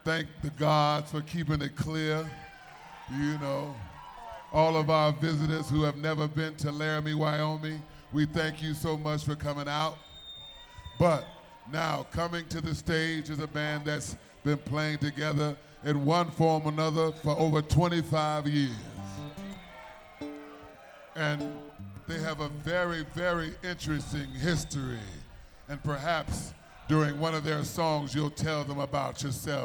thank the gods for keeping it clear. You know, all of our visitors who have never been to Laramie, Wyoming, we thank you so much for coming out. But now, coming to the stage is a band that's been playing together in one form or another for over 25 years. And they have a very, very interesting history. And perhaps during one of their songs, you'll tell them about yourself.